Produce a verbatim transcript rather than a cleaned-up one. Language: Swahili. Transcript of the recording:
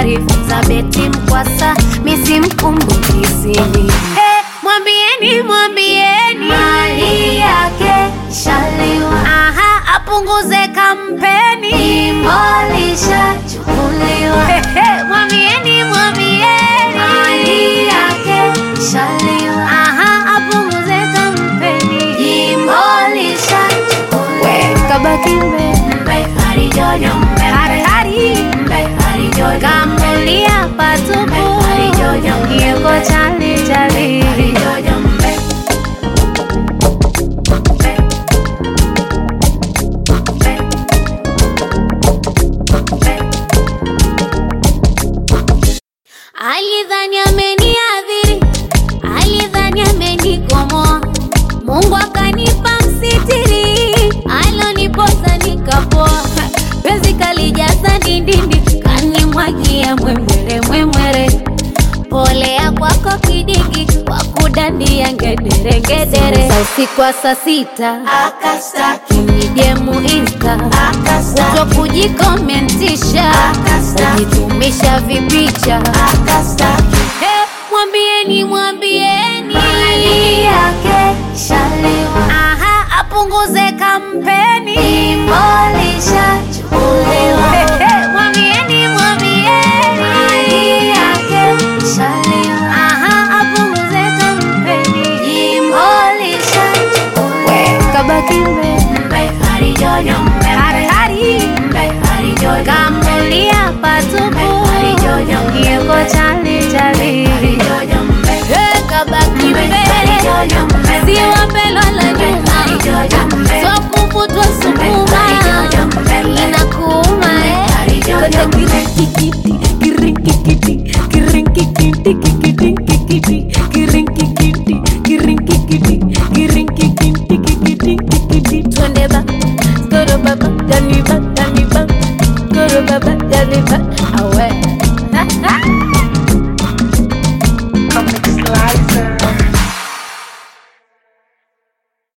taarifa za beti mkwasa misi mkumbuki sini. Hey, mwambieni mwambieni mali yake shaliwa, aha apunguze kampeni imolisha chukuliwa. Hey, hey, mwambieni mwambieni mali yake shaliwa, aha apunguze kampeni imolisha chukuliwa. Kabaki mbe mbe hari jojo mbe hari hari mbe hari jojo kamulia patupu hari jojo yego chali chali hari jojo mbe. Alidhani ameniadhiri, alidhani amenikomoa, Mungu akanipa msitiri, aloniposa nikapoa. Penzi kalijaza dindindi, kanimwagia mwemwere mwemwere. Polea kwako kidigi, wakudandia ngedere ngedere. Sa usiku wa saa sita akastaki, nijemu insta akastaki, uto kujikomentisha akastaki, ujitumisha vipicha akastaki. Hey, mwambieni mwambieni mali yake shaliwa, aha apunguze kampeni imolisha chukuliwa. Hey, hey, mwambieni mwambieni mali yake shaliwa, aha apunguze kampeni imolisha chukuliwa. Kabaki mbe mbe hari jojo mbe hari hari mbe hari jojo kamulia patupu hari jojo yego chali chali hari jojo mbe. Hey, kabaki mbe hari jojo mbe siwa pelo la nyuma so kufutwa sukuma inakuuma eh kote kirikikiti kirikikiti kirikikiti kirikikiti kirikikiti kirikikiti kirikikiti